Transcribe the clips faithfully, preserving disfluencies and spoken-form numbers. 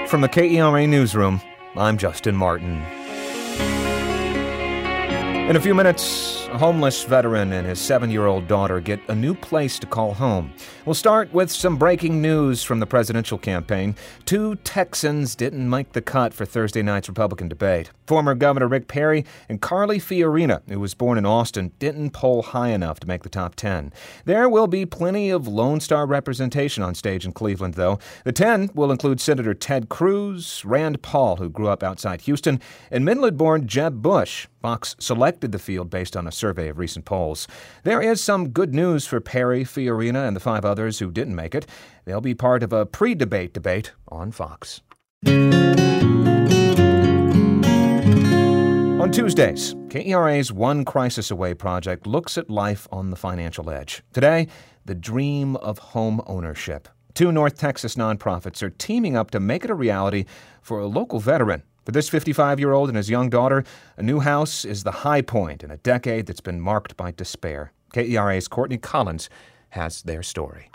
From the K E R A Newsroom, I'm Justin Martin. In a few minutes, a homeless veteran and his seven-year-old daughter get a new place to call home. We'll start with some breaking news from the presidential campaign. Two Texans didn't make the cut for Thursday night's Republican debate. Former Governor Rick Perry and Carly Fiorina, who was born in Austin, didn't poll high enough to make the top ten. There will be plenty of Lone Star representation on stage in Cleveland, though. The ten will include Senator Ted Cruz, Rand Paul, who grew up outside Houston, and Midland-born Jeb Bush. Fox selected the field based on a survey of recent polls. There is some good news for Perry, Fiorina, and the five others who didn't make it. They'll be part of a pre-debate debate on Fox. On Tuesdays, K E R A's One Crisis Away project looks at life on the financial edge. Today, the dream of home ownership. Two North Texas nonprofits are teaming up to make it a reality for a local veteran. For this fifty-five-year-old and his young daughter, a new house is the high point in a decade that's been marked by despair. K E R A's Courtney Collins has their story.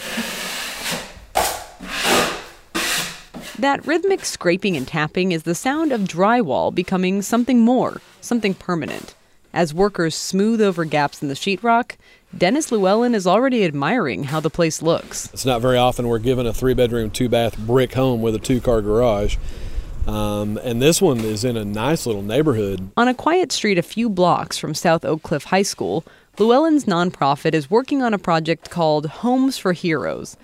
That rhythmic scraping and tapping is the sound of drywall becoming something more, something permanent. As workers smooth over gaps in the sheetrock, Dennis Llewellyn is already admiring how the place looks. It's not very often we're given a three-bedroom, two-bath brick home with a two-car garage. Um, and this one is in a nice little neighborhood. On a quiet street a few blocks from South Oak Cliff High School, Llewellyn's nonprofit is working on a project called Homes for Heroes.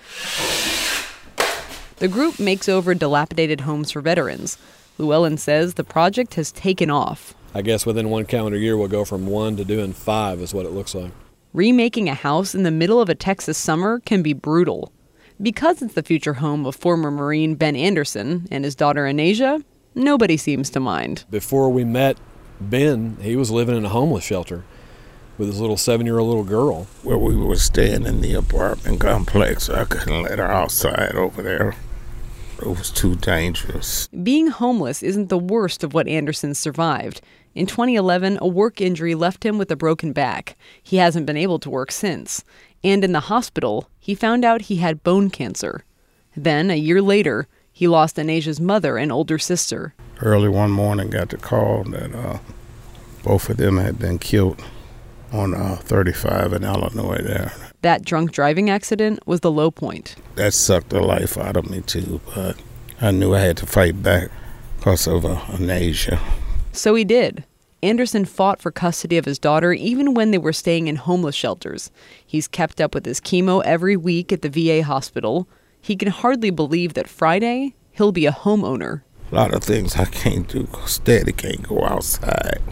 The group makes over dilapidated homes for veterans. Llewellyn says the project has taken off. I guess within one calendar year we'll go from one to doing five is what it looks like. Remaking a house in the middle of a Texas summer can be brutal. Because it's the future home of former Marine Ben Anderson and his daughter Anasia, nobody seems to mind. Before we met Ben, he was living in a homeless shelter with his little seven-year-old little girl. Where we were staying in the apartment complex, I couldn't let her outside over there. It was too dangerous. Being homeless isn't the worst of what Anderson survived. In twenty eleven, a work injury left him with a broken back. He hasn't been able to work since. And in the hospital, he found out he had bone cancer. Then, a year later, he lost Anasia's mother and older sister. Early one morning, got the call that uh, both of them had been killed on uh, thirty-five in Illinois there. That drunk driving accident was the low point. That sucked the life out of me, too, but I knew I had to fight back because of uh, Anasia. So he did. Anderson fought for custody of his daughter even when they were staying in homeless shelters. He's kept up with his chemo every week at the V A hospital. He can hardly believe that Friday, he'll be a homeowner. A lot of things I can't do because Daddy can't go outside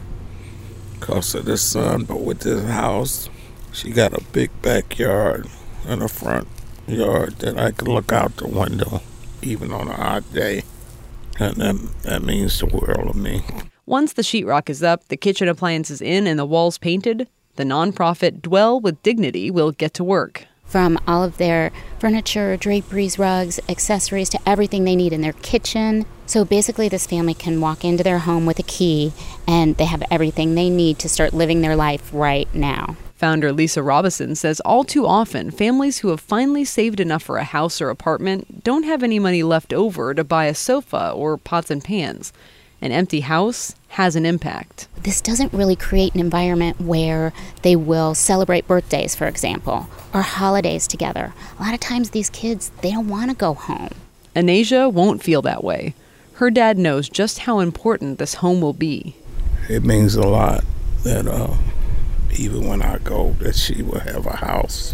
because of the sun. But with this house, she got a big backyard and a front yard that I can look out the window even on an odd day. And that, that means the world to me. Once the sheetrock is up, the kitchen appliances in, and the walls painted, the nonprofit Dwell with Dignity will get to work. From all of their furniture, draperies, rugs, accessories, to everything they need in their kitchen. So basically this family can walk into their home with a key, and they have everything they need to start living their life right now. Founder Lisa Robison says all too often, families who have finally saved enough for a house or apartment don't have any money left over to buy a sofa or pots and pans. An empty house has an impact. This doesn't really create an environment where they will celebrate birthdays, for example, or holidays together. A lot of times these kids, they don't want to go home. Anasia won't feel that way. Her dad knows just how important this home will be. It means a lot that uh, even when I go, that she will have a house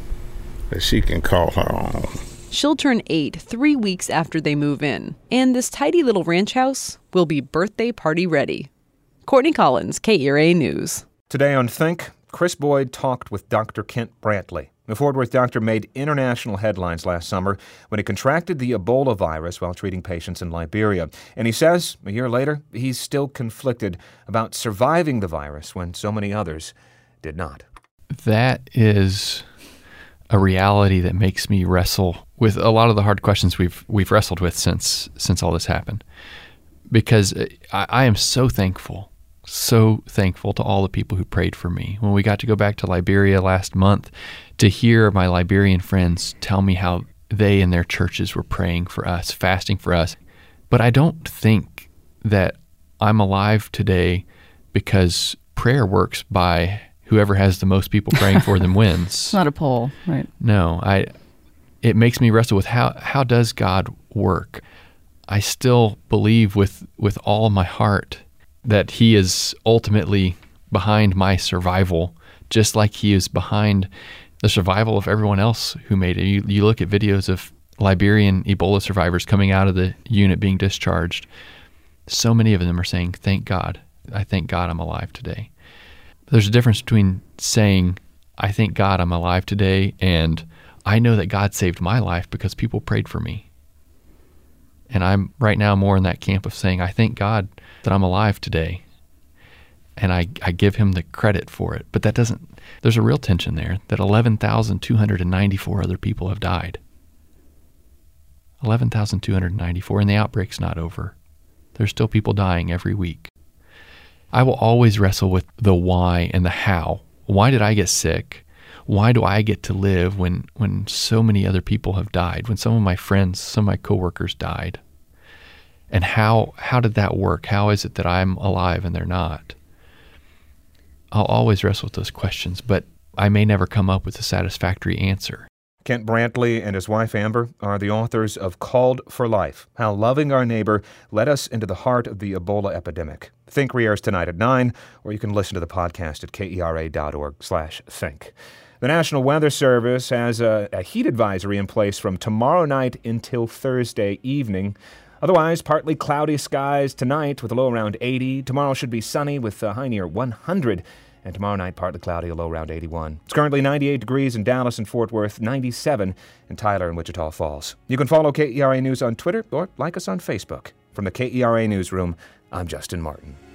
that she can call her own. She'll turn eight three weeks after they move in, and this tidy little ranch house will be birthday party ready. Courtney Collins, K E R A News. Today on Think, Chris Boyd talked with Doctor Kent Brantley. The Fort Worth doctor made international headlines last summer when he contracted the Ebola virus while treating patients in Liberia. And he says, a year later, he's still conflicted about surviving the virus when so many others did not. That is a reality that makes me wrestle with a lot of the hard questions we've we've wrestled with since since all this happened. Because I, I am so thankful, so thankful to all the people who prayed for me. When we got to go back to Liberia last month, to hear my Liberian friends tell me how they and their churches were praying for us, fasting for us. But I don't think that I'm alive today because prayer works by whoever has the most people praying for them wins. It's not a poll, right? No, I. It makes me wrestle with how how does God work? I still believe with with all my heart that He is ultimately behind my survival, just like He is behind the survival of everyone else who made it. You, you look at videos of Liberian Ebola survivors coming out of the unit being discharged. So many of them are saying, "Thank God. I thank God I'm alive today." There's a difference between saying, "I thank God I'm alive today," and "I know that God saved my life because people prayed for me." And I'm right now more in that camp of saying, I thank God that I'm alive today. And I, I give Him the credit for it. But that doesn't, there's a real tension there that eleven thousand two hundred ninety-four other people have died. eleven thousand two hundred ninety-four, and the outbreak's not over. There's still people dying every week. I will always wrestle with the why and the how. Why did I get sick? Why do I get to live when, when so many other people have died, when some of my friends, some of my coworkers died? And how how did that work? How is it that I'm alive and they're not? I'll always wrestle with those questions, but I may never come up with a satisfactory answer. Kent Brantley and his wife Amber are the authors of Called for Life, How Loving Our Neighbor Led Us into the Heart of the Ebola Epidemic. Think re-airs tonight at nine, or you can listen to the podcast at kera.org slash think. The National Weather Service has a, a heat advisory in place from tomorrow night until Thursday evening. Otherwise, partly cloudy skies tonight with a low around eighty. Tomorrow should be sunny with a high near one hundred. And tomorrow night, partly cloudy, a low around eighty-one. It's currently ninety-eight degrees in Dallas and Fort Worth, ninety-seven in Tyler and Wichita Falls. You can follow K E R A News on Twitter or like us on Facebook. From the K E R A Newsroom, I'm Justin Martin.